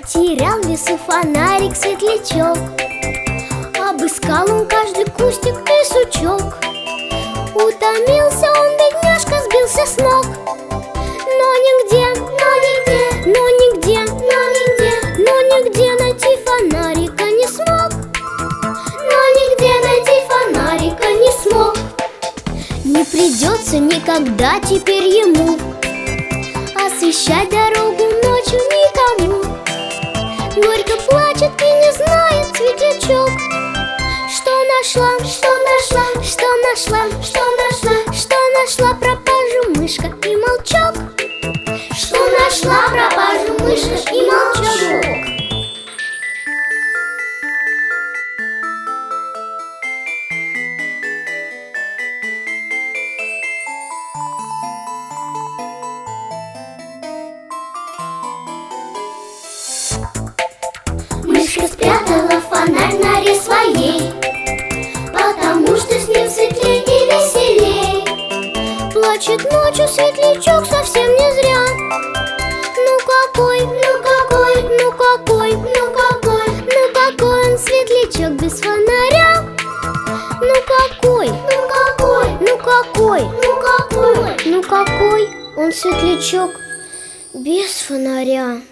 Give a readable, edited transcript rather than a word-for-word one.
Терял в лесу фонарик светлячок. Обыскал он каждый кустик и сучок. Утомился он, бедняжка, сбился с ног. Но нигде найти фонарика не смог. Не придется никогда теперь ему освещать дорогу ночью никому. Горько плачет и не знает светлячок, что нашла пропажу мышка и молчок. Что нашла пропажу мышка и молчок. Мышка спрятала фонарь в норе своей, потому что с ним светлей и веселей. Плачет ночью светлячок совсем не зря. Ну какой он светлячок без фонаря. Ну какой он светлячок без фонаря.